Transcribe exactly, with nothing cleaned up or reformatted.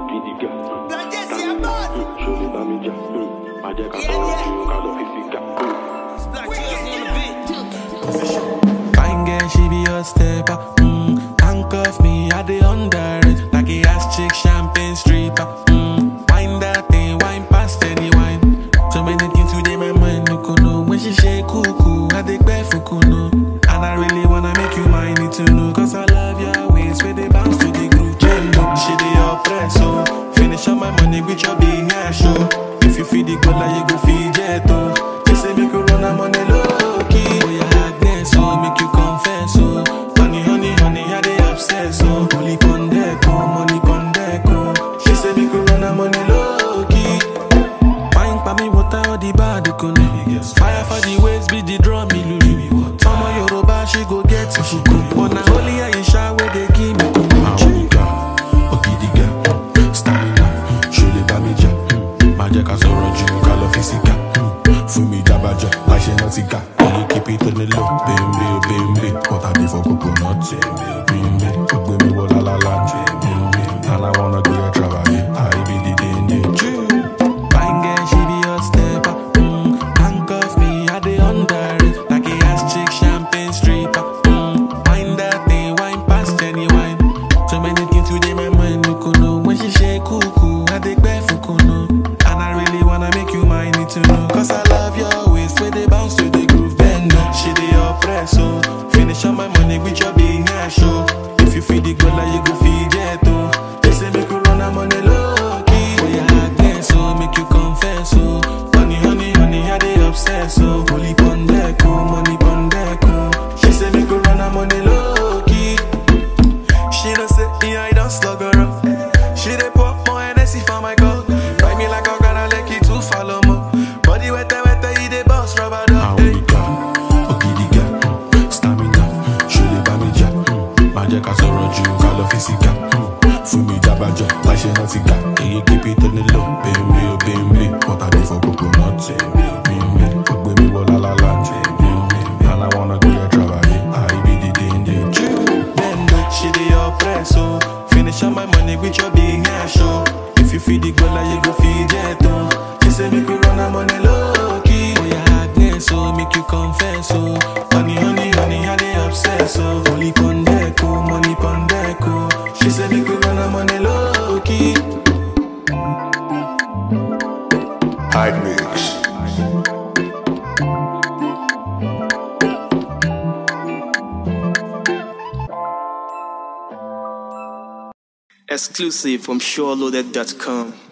Fine girl, she be a stepper. Mm. Handcuff me, I dey under it. Like a ass chick, champagne stripper. Mm. Wine that thing, wine past any wine. So many things today my mind no go know. When she shake cuckoo, I dey bear for kuno. And I really wanna make you mine, need to know. Cause I love your ways, where they bounce to the groove. Jendo, she dey oppress, so finish up my money with your big ass show. If you feed the good like you go feed jet, oh. They say make you run a money low key. Oh yeah, Agnes, so make you confess, so honey, honey, honey, I dey obsessed, so money pon deck, oh, money pon deck, oh. She say make you run a money low key. Fine pa me water or the bad kono. Fire for the waves, be the drum, me lulu. Some of Yoruba, she go get so she go. But now only Aisha where they give me kumu. Awuga, Ogidiga, stamina, Shule Bamija, Majaka Soroju, Kalo Fisika, Fumi Dabaja, Lashe Notika. You keep it on the low, bimbi, bimbi. What I do for coconut, bimbi. Put me wall la la, bimbi. And I wanna do a travel, I be the danger. Fine girl, she be a stepper. Mm. Handcuff me, I dey under it. Like a ass chick, champagne stripper. Mm. Wine that thing, wine past any wine. So many things today my mind no go know. When she shake cuckoo, I dey bear for kuno. And I really wanna make you mine, need to know. Cause I love your ways, where they bounce to the groove. Bend up, she dey oppress, so finish up my money with your big ass show. If you feed the good like you go feed jet, oh. They say make you run a money low key. Oh yeah, Agnes, so make you confess, so honey, honey, honey, I dey obsessed, so holy pon deck, oh, money pon deck, oh. She say make you run a money low key. She don't say me, I don't slug her up. She dey pour more Hennessy for my cup. Ride me like a gonna like it to follow me. Body wet, wet, he dey boss rubber dub. Awuga, Ogidiga, stamina, Shule Bamija, Majaka Soroju, Kalo Fisika, Fumi Dabaja, Lashe Notika. You keep it on the low, bimbi, oh bimbi. What I do for coconut, bimbi. Put me wall la la la, bimbi. And I wanna do a travel, I be the danger. Bendo, she dey oppress, so finish up my money with your big ass show. If you feed the girl like you go feed jet, oh. She say make you run a money low key. Oh yeah, Agnes, so make you confess, so honey, honey, honey, I dey obsessed, so holy pon deck, oh, money pon deck, oh. She say make you run a money low key. Hype Mix. Exclusive from SureLoaded dot com.